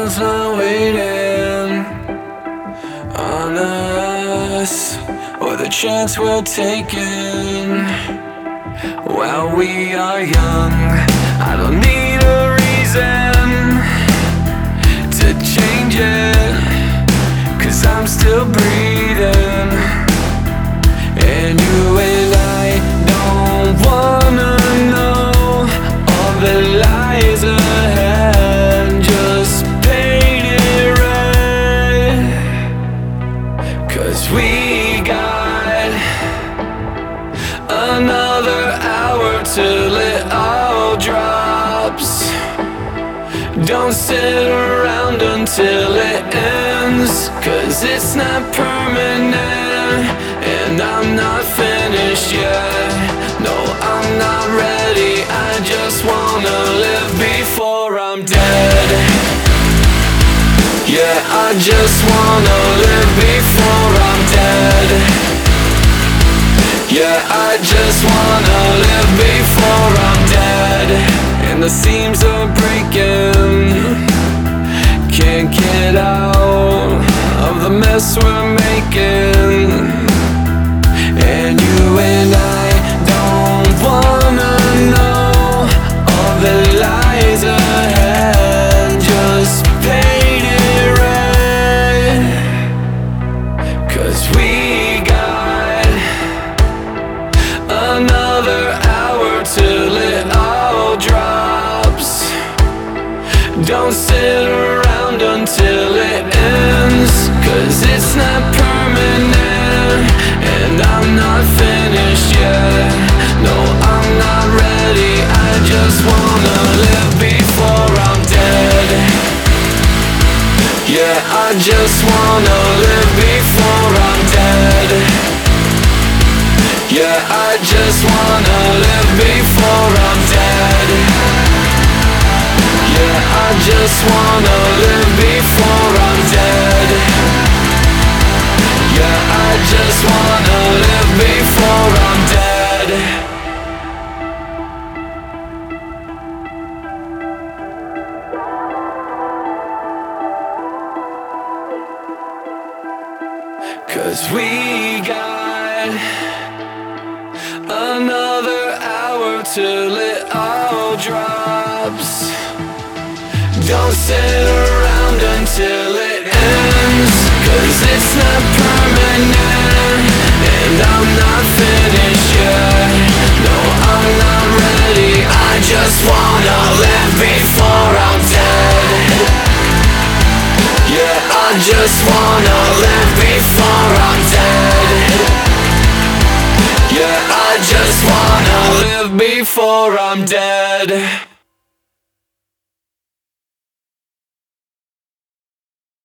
world's not waiting on us, or the chance we're taking while we are young. I don't need a reason to change it, 'cause I'm still breathing, and you and I don't wanna know all the lies ahead. Just paint it red, 'cause we got another hour till it all drops. Don't sit around until it ends, 'cause it's not permanent, and I'm not finished yet. No, I'm not ready, I just wanna live before I'm dead. Yeah, I just wanna live before I'm dead. Yeah, I just wanna live before I'm dead. And the seams are breaking, can't get out of the mess we're making, and you and I don't wanna know all the lies ahead. Just paint it red, 'cause we got another hour till it all drops. Don't sit around until it ends, 'cause it's not permanent, and I'm not finished yet. No, I'm not ready, I just wanna live before I'm dead. Yeah, I just wanna live before I'm dead. Yeah, I just wanna live before I'm dead. Yeah, I just wanna live before I'm dead. Yeah, I just wanna live before I'm dead. 'Cause we got another hour till it all drops. Don't sit around until it ends, 'cause it's not permanent, and I'm not finished yet. No, I'm not ready, I just wanna live before I'm dead. Yeah, I just wanna live before I'm dead. Yeah, I just wanna live before I'm dead.